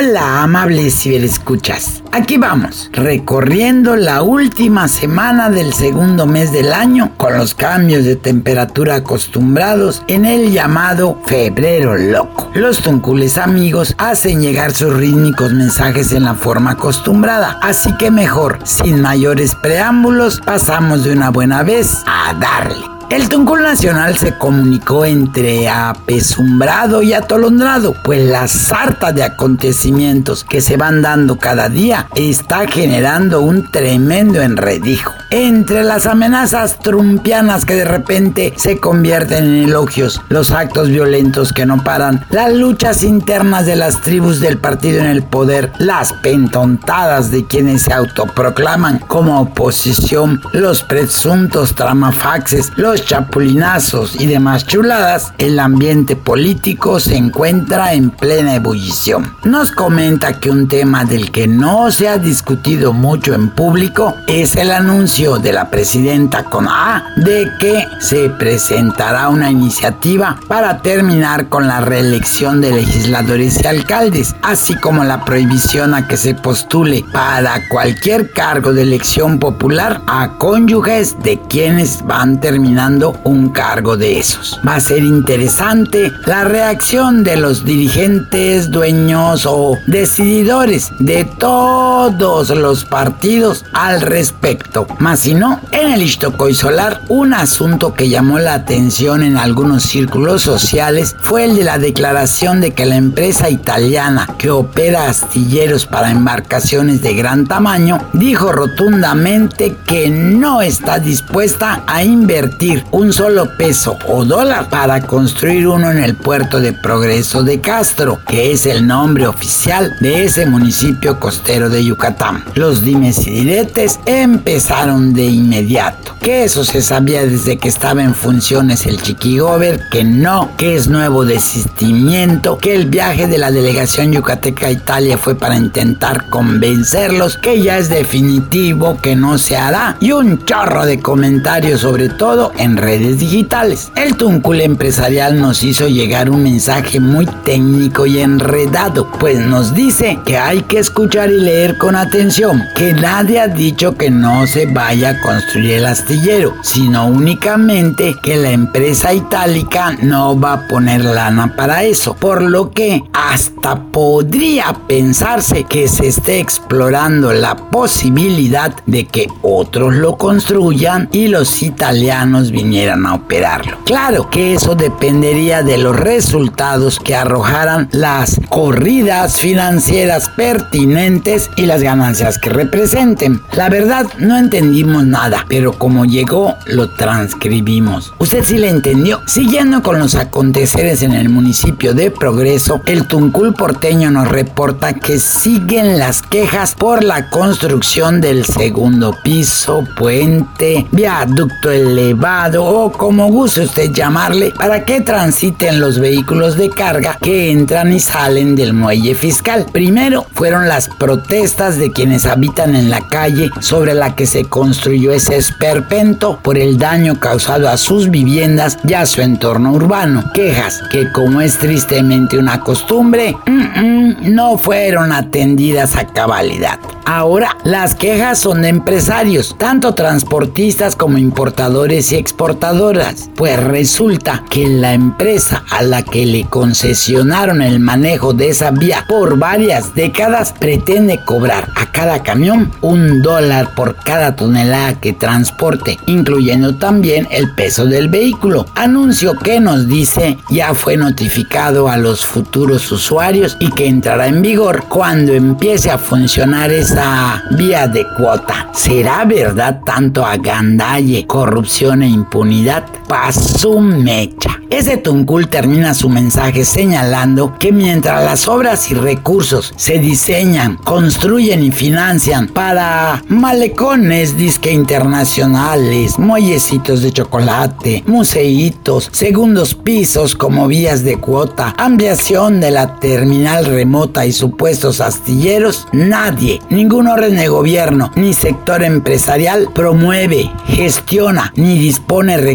Hola, amables ciberescuchas. Aquí vamos, recorriendo la última semana del segundo mes del año con los cambios de temperatura acostumbrados en el llamado febrero loco. Los tuncules amigos hacen llegar sus rítmicos mensajes en la forma acostumbrada, así que mejor, sin mayores preámbulos, pasamos de una buena vez a darle. El Tuncul Nacional se comunicó entre apesumbrado y atolondrado, pues la sarta de acontecimientos que se van dando cada día está generando un tremendo enredijo. Entre las amenazas trumpianas que de repente se convierten en elogios, los actos violentos que no paran, las luchas internas de las tribus del partido en el poder, las pentontadas de quienes se autoproclaman como oposición, los presuntos tramafaxes, los chapulinazos y demás chuladas, el ambiente político se encuentra en plena ebullición. Nos comenta que un tema del que no se ha discutido mucho en público es el anuncio de la presidenta con A de que se presentará una iniciativa para terminar con la reelección de legisladores y alcaldes, así como la prohibición a que se postule para cualquier cargo de elección popular a cónyuges de quienes van terminando un cargo de esos. Va a ser interesante la reacción de los dirigentes, dueños o decididores de todos los partidos al respecto. Más si no, en el Ixtocoy Solar, un asunto que llamó la atención en algunos círculos sociales fue el de la declaración de que la empresa italiana que opera astilleros para embarcaciones de gran tamaño dijo rotundamente que no está dispuesta a invertir un solo peso o dólar para construir uno en el puerto de Progreso de Castro, que es el nombre oficial de ese municipio costero de Yucatán. Los dimes y diretes empezaron de inmediato, que eso se sabía desde que estaba en funciones el Chiquigober, que no, que es nuevo desistimiento, que el viaje de la delegación yucateca a Italia fue para intentar convencerlos, que ya es definitivo, que no se hará, y un chorro de comentarios, sobre todo en redes digitales. El Tuncul empresarial nos hizo llegar un mensaje muy técnico y enredado, pues nos dice que hay que escuchar y leer con atención, que nadie ha dicho que no se vaya a construir el astillero, sino únicamente que la empresa itálica no va a poner lana para eso, por lo que hasta podría pensarse que se esté explorando la posibilidad de que otros lo construyan y los italianos vinieran a operarlo. Claro que eso dependería de los resultados que arrojaran las corridas financieras pertinentes y las ganancias que representen. La verdad, no entendimos nada, pero como llegó, lo transcribimos. ¿Usted sí le entendió? Siguiendo con los aconteceres en el municipio de Progreso, el Tuncul porteño nos reporta que siguen las quejas por la construcción del segundo piso, puente, viaducto elevado o como guste usted llamarle, para que transiten los vehículos de carga que entran y salen del muelle fiscal. Primero fueron las protestas de quienes habitan en la calle sobre la que se construyó ese esperpento por el daño causado a sus viviendas y a su entorno urbano. Quejas que, como es tristemente una costumbre, no fueron atendidas a cabalidad. Ahora las quejas son de empresarios, tanto transportistas como importadores y exportadoras, pues resulta que la empresa a la que le concesionaron el manejo de esa vía por varias décadas pretende cobrar a cada camión $1 por cada tonelada que transporte, incluyendo también el peso del vehículo. Anuncio que nos dice ya fue notificado a los futuros usuarios y que entrará en vigor cuando empiece a funcionar esa vía de cuota. ¿Será verdad tanto agandalle, corrupción e impunidad? Pasó mecha. Ese Tuncul termina su mensaje señalando que mientras las obras y recursos se diseñan, construyen y financian para malecones disque internacionales, muellecitos de chocolate, museitos, segundos pisos como vías de cuota, ampliación de la terminal remota y supuestos astilleros, nadie, ningún orden de gobierno ni sector empresarial promueve, gestiona ni dispone recursos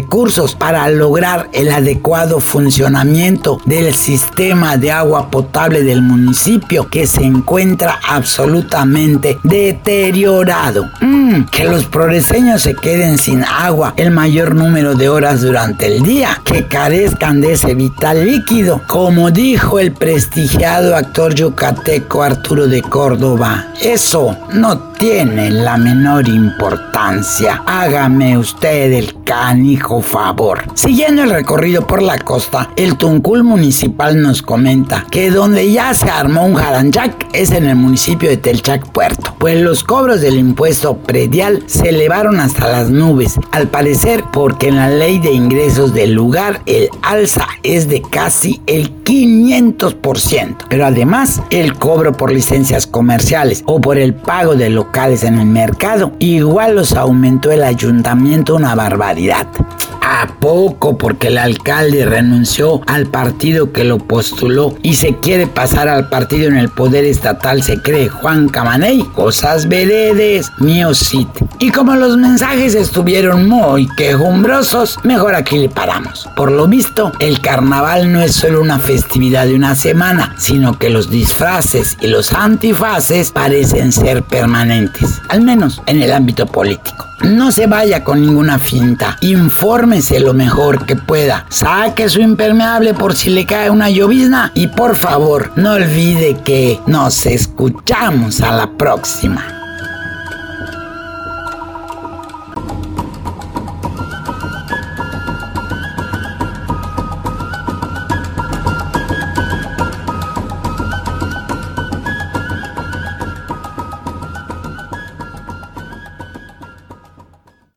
recursos para lograr el adecuado funcionamiento del sistema de agua potable del municipio, que se encuentra absolutamente deteriorado. Que los progreseños se queden sin agua el mayor número de horas durante el día, que carezcan de ese vital líquido, como dijo el prestigiado actor yucateco Arturo de Córdoba. Eso no tiene la menor importancia. Hágame usted el canijo favor. Siguiendo el recorrido por la costa, el Tuncul municipal nos comenta que donde ya se armó un jaranchac es en el municipio de Telchac Puerto, pues los cobros del impuesto predial se elevaron hasta las nubes, al parecer porque en la ley de ingresos del lugar el alza es de casi el 500%, pero además el cobro por licencias comerciales o por el pago de locales en el mercado igual los aumentó el ayuntamiento una barbaridad. ¿A poco? Porque el alcalde renunció al partido que lo postuló y se quiere pasar al partido en el poder estatal, se cree Juan Camaney. Cosas veredes, mío Cid. Y como los mensajes estuvieron muy quejumbrosos, mejor aquí le paramos. Por lo visto, el carnaval no es solo una festividad de una semana, sino que los disfraces y los antifaces parecen ser permanentes, al menos en el ámbito político. No se vaya con ninguna finta, infórmese lo mejor que pueda, saque su impermeable por si le cae una llovizna y por favor no olvide que nos escuchamos a la próxima.